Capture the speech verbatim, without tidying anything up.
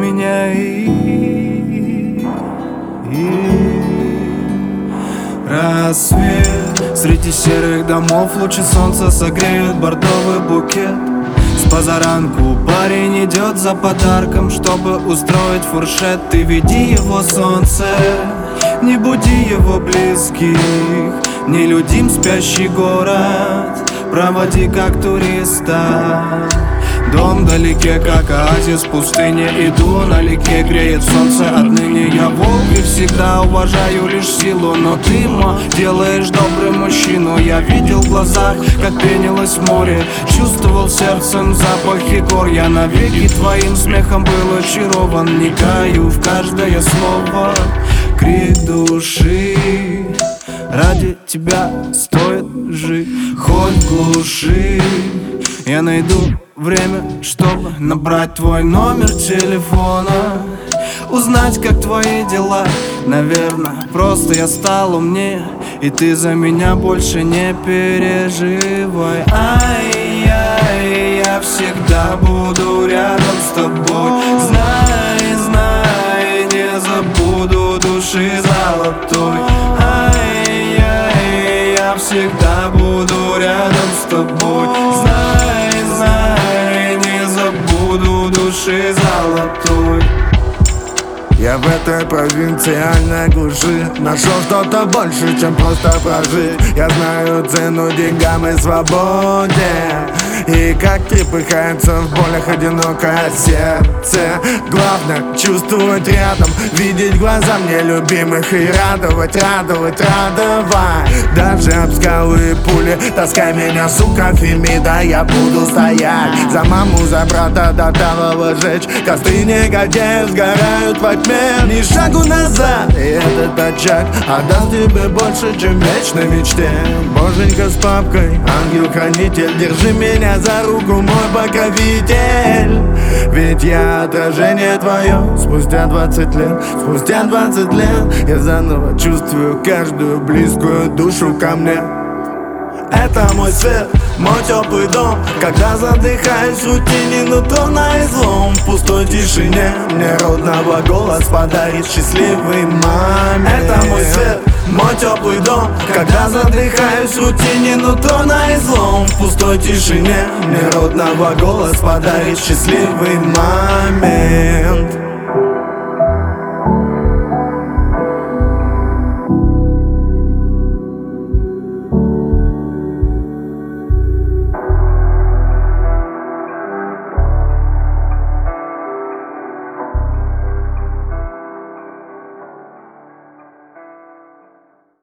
меня и, и рассвет. Среди серых домов лучи солнца согреют бордовый букет. С позаранку парень идет за подарком, чтобы устроить фуршет. Ты веди его, солнце, не буди его близких, не людим спящий город, проводи как туриста. Дом вдалеке, как оазис в пустыне. Иду налегке, греет солнце. Отныне я волк и всегда уважаю лишь силу. Но ты, ма, делаешь добрым мужчину. Я видел в глазах, как пенилось море, чувствовал сердцем запахи гор. Я навеки твоим смехом был очарован. Вникаю в каждое слово, крик души. Ради тебя стоит жить, хоть в глуши. Я найду время, чтобы набрать твой номер телефона, узнать, как твои дела. Наверное, просто я стал умнее, и ты за меня больше не переживай. Ай-яй, я всегда буду рядом с тобой. Знай, знай, не забуду души золотой. Ай-яй, я всегда буду рядом с тобой. Знай, знай, не забуду души золотой. Я в этой провинциальной глуши нашел что-то больше, чем просто прожить. Я знаю цену деньгам и свободе, и как трепыхается в болях одинокое сердце. Главное чувствовать рядом, видеть глаза мне любимых и радовать, радовать, радовать. Даже об скалы и пули таскай меня, сука, Фемида, я буду стоять за маму, за брата, до талого жечь. Костры негодяев сгорают во тьме. Ни шагу назад, и этот очаг отдаст тебе больше, чем в вечной мечте. Боженька с папкой, ангел-хранитель, держи меня за руку, мой покровитель. Ведь я отражение твое спустя двадцать лет. Спустя двадцать лет я заново чувствую каждую близкую душу ко мне. Это мой свет, мой теплый дом. Когда задыхаюсь в рутине, нутро на излом. В пустой тишине мне родного голос подарит счастливый момент. Это мой свет, мой теплый дом. Когда задыхаюсь в рутине, нутро на излом. В пустой тишине мне родного голос подарит счастливый момент.